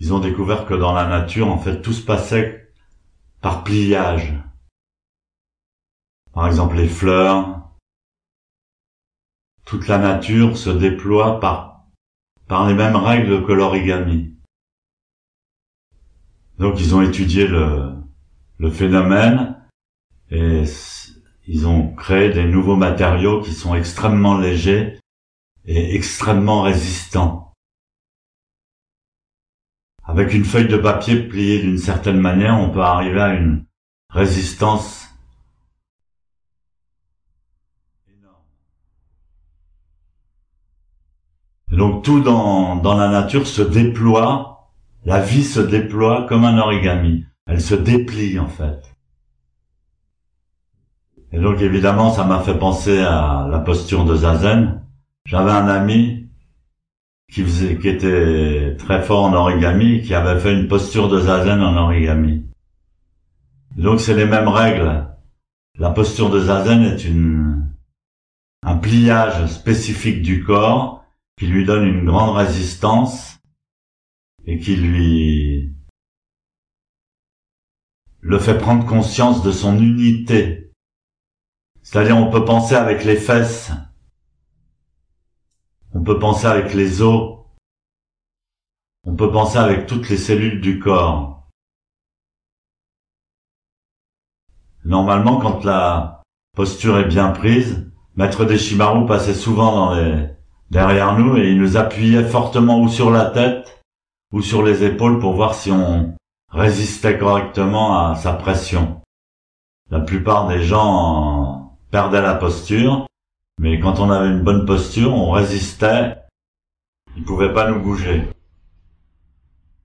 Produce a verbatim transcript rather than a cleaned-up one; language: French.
ils ont découvert que dans la nature, en fait, tout se passait par pliage. Par exemple, les fleurs, toute la nature se déploie par, par les mêmes règles que l'origami. Donc, ils ont étudié le, le phénomène et ils ont créé des nouveaux matériaux qui sont extrêmement légers et extrêmement résistants. Avec une feuille de papier pliée d'une certaine manière, on peut arriver à une résistance énorme. Et donc tout dans, dans la nature se déploie, la vie se déploie comme un origami. Elle se déplie en fait. Et donc évidemment, ça m'a fait penser à la posture de Zazen. J'avais un ami qui faisait, qui était très fort en origami, qui avait fait une posture de Zazen en origami. Et donc c'est les mêmes règles. La posture de Zazen est une, un pliage spécifique du corps qui lui donne une grande résistance et qui lui le fait prendre conscience de son unité. C'est-à-dire, on peut penser avec les fesses, on peut penser avec les os, on peut penser avec toutes les cellules du corps. Normalement, quand la posture est bien prise, Maître Deshimaru passait souvent dans les, derrière nous et il nous appuyait fortement ou sur la tête ou sur les épaules pour voir si on résistait correctement à sa pression. La plupart des gens perdaient la posture, mais quand on avait une bonne posture, on résistait, ils ne pouvaient pas nous bouger.